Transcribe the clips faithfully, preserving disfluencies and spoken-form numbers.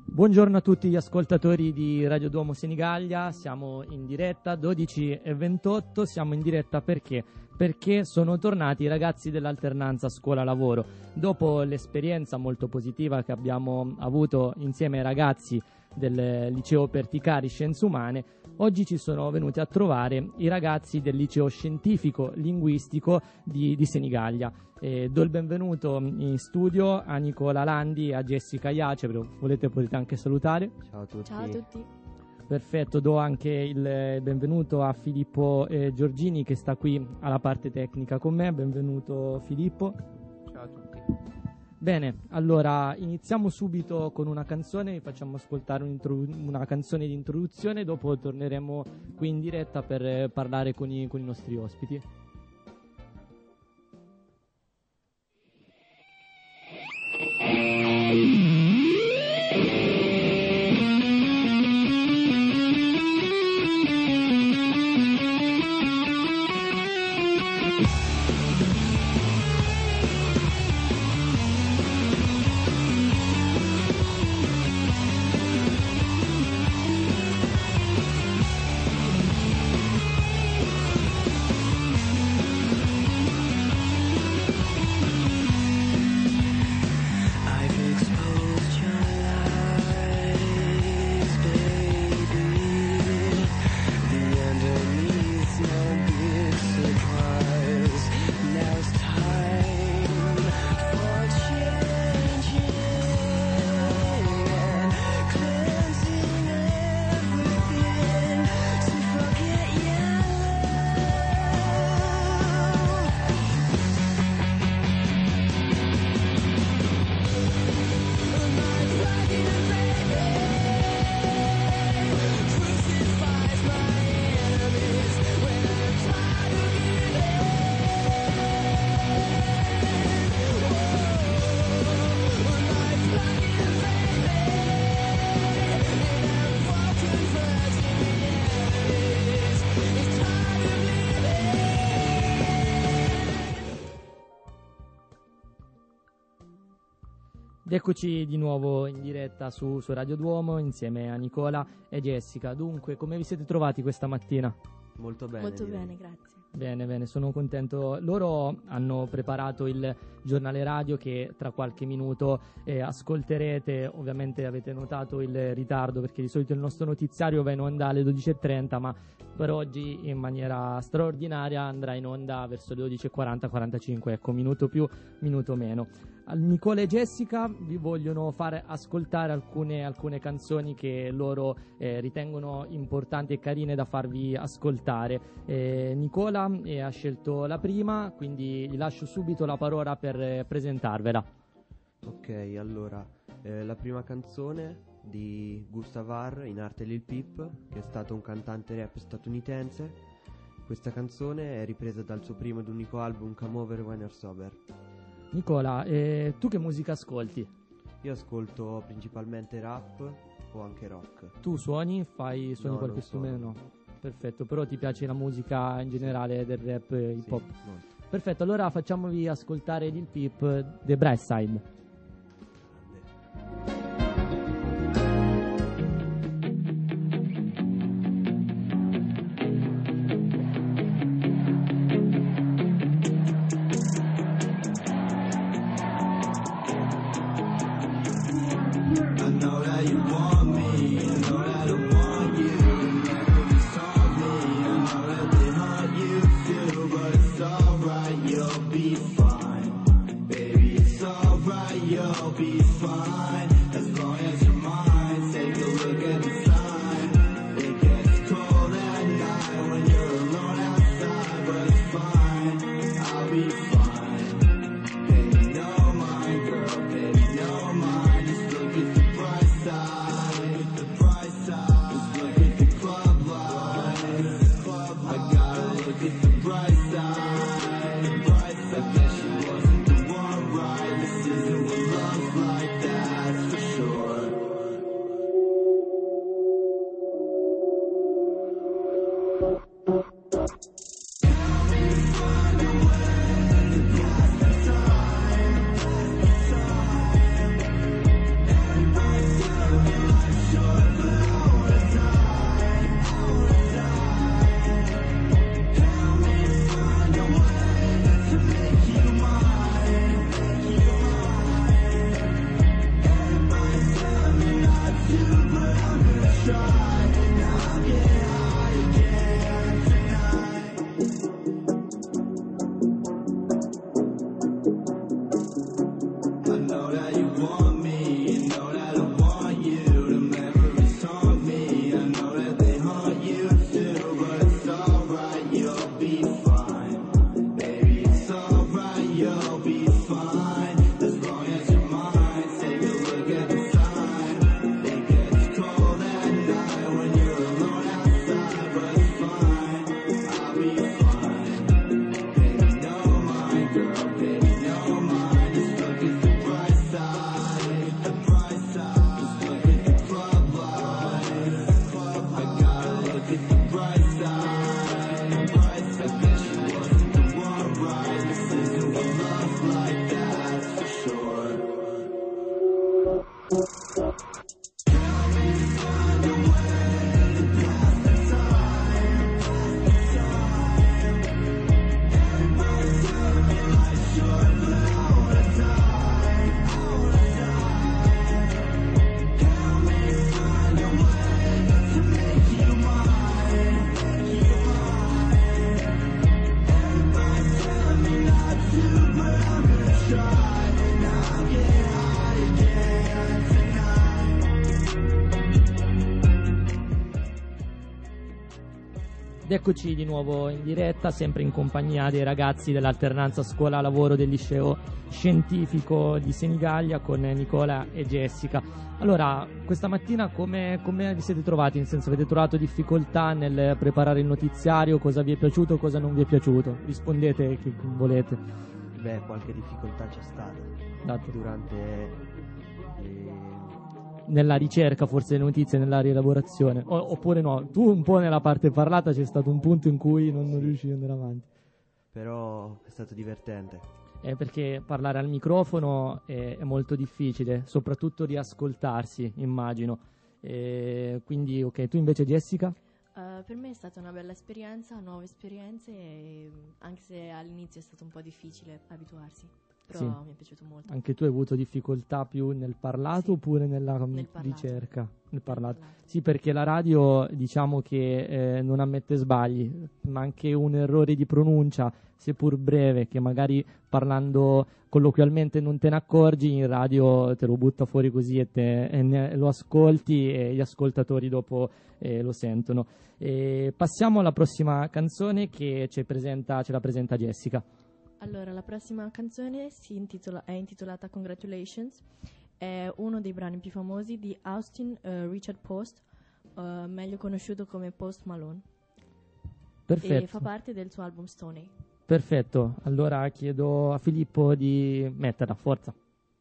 Buongiorno a tutti gli ascoltatori di Radio Duomo Senigallia, siamo in diretta dodici e ventotto, siamo in diretta perché? Perché sono tornati i ragazzi dell'alternanza scuola-lavoro. Dopo l'esperienza molto positiva che abbiamo avuto insieme ai ragazzi del liceo Perticari Scienze Umane, oggi ci sono venuti a trovare i ragazzi del liceo scientifico linguistico di, di Senigallia. Eh, do il benvenuto in studio a Nicola Landi e a Jessica Iace, però volete potete anche salutare. Ciao a tutti. Ciao a tutti. Perfetto, do anche il benvenuto a Filippo eh, Giorgini che sta qui alla parte tecnica con me. Benvenuto Filippo. Ciao a tutti. Bene, allora iniziamo subito con una canzone, vi facciamo ascoltare una canzone di introduzione, dopo torneremo qui in diretta per eh, parlare con i, con i nostri ospiti. Ed eccoci di nuovo in diretta su, su Radio Duomo insieme a Nicola e Jessica. Dunque, come vi siete trovati questa mattina? Molto bene. Molto direi. bene, grazie. Bene, bene, sono contento. Loro hanno preparato il giornale radio che tra qualche minuto eh, ascolterete. Ovviamente avete notato il ritardo perché di solito il nostro notiziario va in onda alle dodici e trenta, ma per oggi in maniera straordinaria andrà in onda verso le dodici e quaranta quarantacinque, ecco, minuto più, minuto meno. Nicola e Jessica vi vogliono fare ascoltare alcune, alcune canzoni che loro eh, ritengono importanti e carine da farvi ascoltare. Eh, Nicola eh, ha scelto la prima, quindi gli lascio subito la parola per eh, presentarvela. Ok, allora, eh, la prima canzone di Gustav Haar, in arte Lil Peep, che è stato un cantante rap statunitense. Questa canzone è ripresa dal suo primo ed unico album Come Over When You're Sober. Nicola, eh, tu che musica ascolti? Io ascolto principalmente rap o anche rock. Tu suoni? Fai suoni No, qualche non suono. strumento? No. Perfetto, però ti piace la musica in generale del rap eh, hip hop? Sì, molto. Perfetto, allora facciamovi ascoltare Lil Peep, The Bright Side. Ed eccoci di nuovo in diretta, sempre in compagnia dei ragazzi dell'alternanza scuola-lavoro del liceo scientifico di Senigallia con Nicola e Jessica. Allora, questa mattina come, come vi siete trovati? Nel senso, avete trovato difficoltà nel preparare il notiziario? Cosa vi è piaciuto, cosa non vi è piaciuto? Rispondete che volete. Beh, qualche difficoltà c'è stata Dato. durante le... nella ricerca forse delle notizie, nella rielaborazione, o, oppure no, tu un po' nella parte parlata c'è stato un punto in cui non, non riuscivi ad andare avanti. Però è stato divertente. Eh, perché parlare al microfono è, è molto difficile, soprattutto riascoltarsi, immagino. Eh, quindi, ok, tu invece Jessica? Uh, per me è stata una bella esperienza, nuove esperienze, e anche se all'inizio è stato un po' difficile abituarsi. Però Sì. mi è piaciuto molto. Anche tu hai avuto difficoltà più nel parlato Sì. oppure nella Nel parlato. ricerca? Nel parlato. parlato. Sì, perché la radio diciamo che eh, non ammette sbagli, ma anche un errore di pronuncia, seppur breve, che magari parlando colloquialmente non te ne accorgi, in radio te lo butta fuori così e, te, e ne, lo ascolti e gli ascoltatori dopo eh, lo sentono. E passiamo alla prossima canzone che ci presenta, ce la presenta Jessica. Allora, la prossima canzone si intitola, è intitolata Congratulations, è uno dei brani più famosi di Austin uh, Richard Post, uh, meglio conosciuto come Post Malone, Perfetto. e fa parte del suo album Stoney. Perfetto, allora chiedo a Filippo di metterla, forza.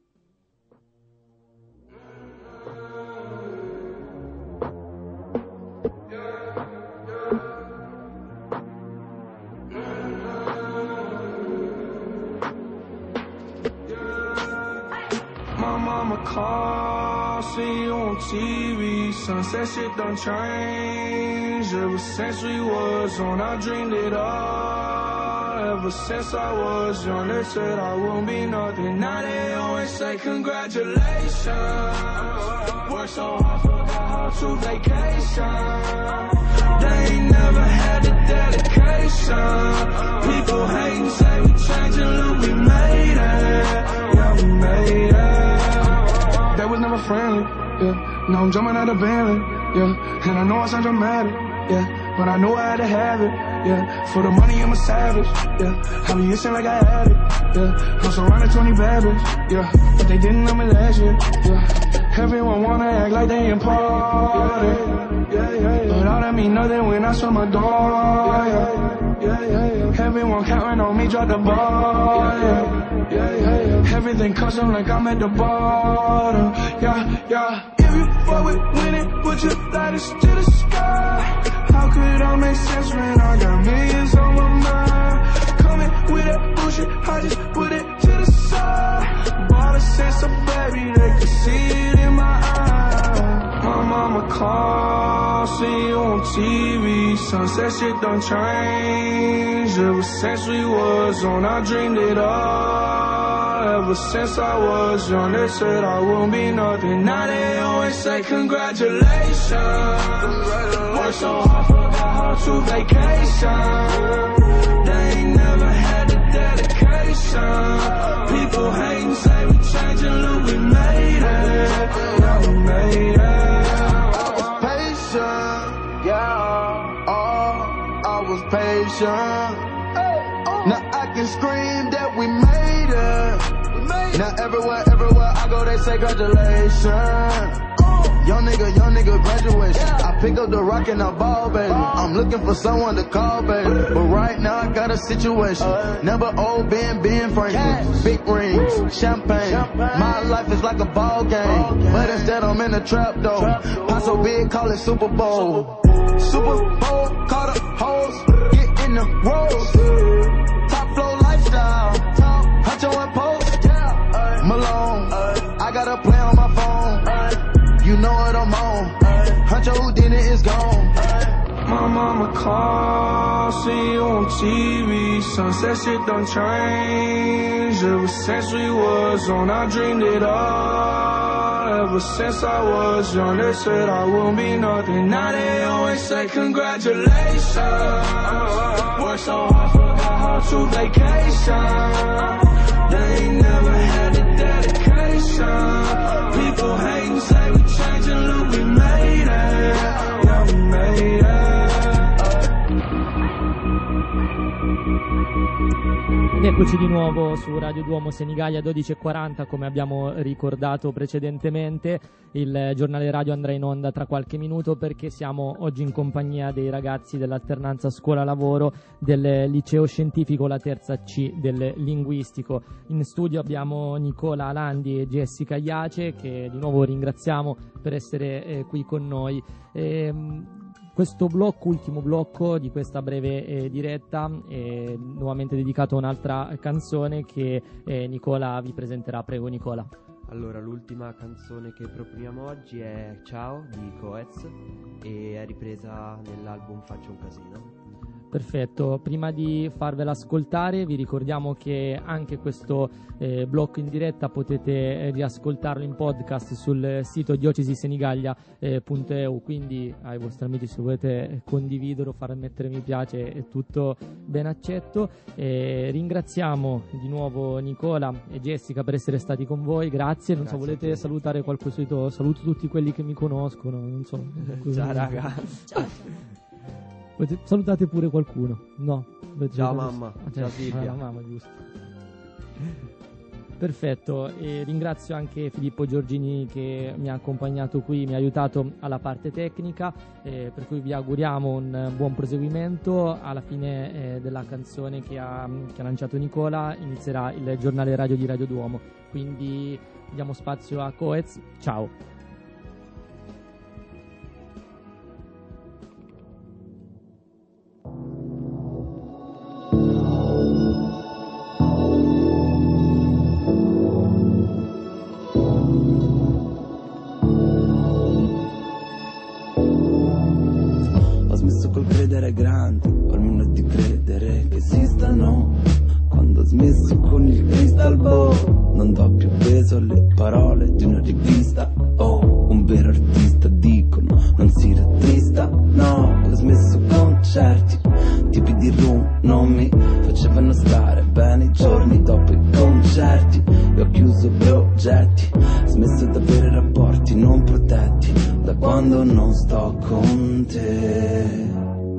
Mama call, see you on T V. Sunset shit done changed. Ever since we was on, I dreamed it all. Ever since I was young, they said I won't be nothing. Now they always say congratulations. Worked so hard, forgot how to vacation. They ain't never had the dedication. People hating, say we changing, look, we made it. Yeah, we made it. That was never friendly, yeah. Now I'm jumping out of Bentley, yeah. And I know I sound dramatic, yeah. But I know I had to have it, yeah. For the money, I'm a savage, yeah. I be itching like I had it, yeah. I'm surrounded twenty bad bitches, yeah. But they didn't know me last year, yeah. Everyone wanna act like they important, yeah, yeah, yeah. But all that mean nothing when I saw my door, yeah, yeah, yeah, yeah. Everyone counting on me, drop the ball, yeah, yeah, yeah, yeah. Everything custom like I'm at the bottom, yeah, yeah. If you fuck with winning, put your lighters to the sky. How could I make sense when I got millions on my mind? Coming with that bullshit, I just put it to the side. Bought a sense of baby, they could see it in my eyes. My mama called, see you on T V. Sunset shit done changed. Ever since we was on, I dreamed it all. Ever since I was young, they said I won't be nothing. Now they always always say congratulations. Work so hard, forgot how to vacation. They ain't never had the dedication. People hating, say we changing, look, we made it. Yeah, we made it. I was patient, yeah. Oh, I was patient. Now I can scream that we made it. Now everywhere, everywhere I go, they say congratulations. Young nigga, young nigga graduation. I pick up the rock and I ball, baby. I'm looking for someone to call, baby. But right now I got a situation. Never old Ben, Ben Franklin. Big rings, champagne. My life is like a ball game. But instead I'm in a trap, though. Pop so big, call it Super Bowl. Super Bowl, call the hoes. Get in the rolls. Top flow lifestyle. Huncho and Post. Malone. I got a play on my phone. You know what I'm on. Huncho Houdini is gone. My mama called, see you on T V. Sunset shit done changed. Ever since we was on, I dreamed it all. Ever since I was young, they said I won't be nothing. Now they always say congratulations. Work so hard, forgot how to vacation. They ain't never had the dedication. People hating, say we changing, look, we made it. Yeah, we made it. Ed eccoci di nuovo su Radio Duomo Senigallia dodici e quaranta, come abbiamo ricordato precedentemente. Il giornale radio andrà in onda tra qualche minuto perché siamo oggi in compagnia dei ragazzi dell'alternanza scuola-lavoro del liceo scientifico, la terza C del linguistico. In studio abbiamo Nicola Alandi e Jessica Iace, che di nuovo ringraziamo per essere eh, qui con noi. E, questo blocco, ultimo blocco di questa breve eh, diretta, è nuovamente dedicato a un'altra canzone che eh, Nicola vi presenterà. Prego Nicola. Allora, l'ultima canzone che proponiamo oggi è Ciao di Coez e è ripresa nell'album Faccio un casino. Perfetto, prima di farvela ascoltare vi ricordiamo che anche questo eh, blocco in diretta potete eh, riascoltarlo in podcast sul sito diocesi senigallia punto e u, quindi ai vostri amici, se volete condividere o far mettere mi piace, è tutto ben accetto. E ringraziamo di nuovo Nicola e Jessica per essere stati con voi, grazie. Non Grazie so, volete salutare qualche solito? Saluto tutti quelli che mi conoscono, non so. Ciao raga. Ciao, ciao. Salutate pure qualcuno. No. Ciao mamma. Ah, Ciao Silvia. Ah, mamma, giusto. Perfetto, e ringrazio anche Filippo Giorgini che mi ha accompagnato qui, mi ha aiutato alla parte tecnica, eh, per cui vi auguriamo un buon proseguimento. Alla fine eh, della canzone che ha, che ha lanciato Nicola inizierà il giornale radio di Radio Duomo, quindi diamo spazio a Coez. Ciao. Grandi, o almeno di credere che esistano. Quando ho smesso con il crystal ball, non do più peso alle parole di una rivista. Oh, un vero artista dicono non si rattrista. No, ho smesso con certi tipi di room, non mi facevano stare bene i giorni dopo i concerti. E ho chiuso progetti, ho smesso di avere rapporti non protetti da quando non sto con te.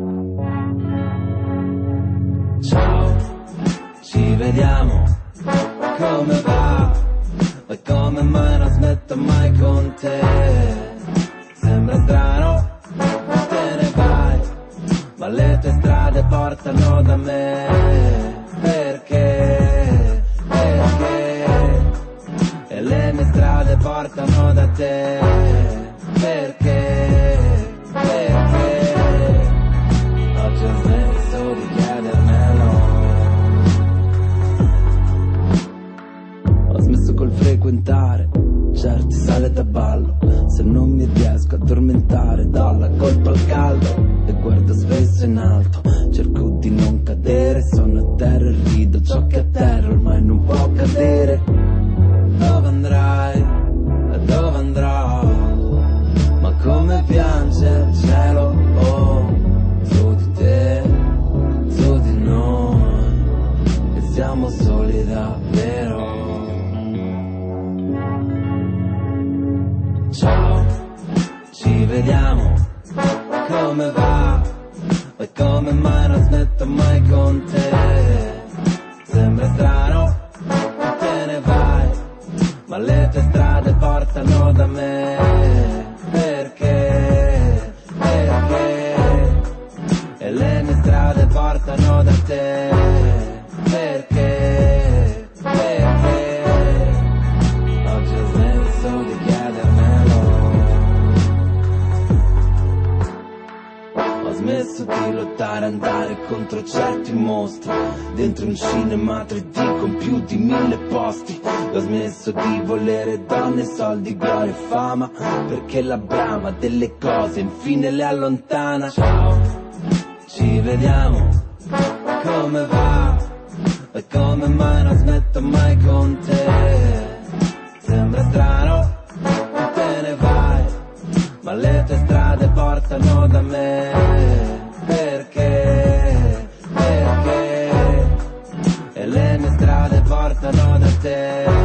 Ciao, ci vediamo, come va? E come mai non smetto mai con te? Sembra strano, te ne vai, ma le tue strade portano da me. Perché? Perché? E le mie strade portano da te. Perché? Perché? Oggi ho smesso di chiedermelo. Ho smesso col frequentare certi sale da ballo. Se non mi riesco a addormentare do la colpa al caldo e guardo spesso in alto. Cerco di non cadere vediamo, come va, e come mai non smetto mai con te. Sembra strano che te ne vai, ma le tue strade portano da me. Perché, perché, e le mie strade portano da te. Perché, perché, oggi ho smesso di chiedermelo. Ho smesso di lottare, andare contro certi mostri dentro un cinema tre D con più di mille posti. Ho smesso di volere donne, soldi, gloria e fama, perché la brama delle cose infine le allontana. Ciao, ci vediamo, come va, e come mai non smetto mai con te. Sembra strano che te ne vai, ma le tue strade portano da me. Perché, perché, e le mie strade portano da te.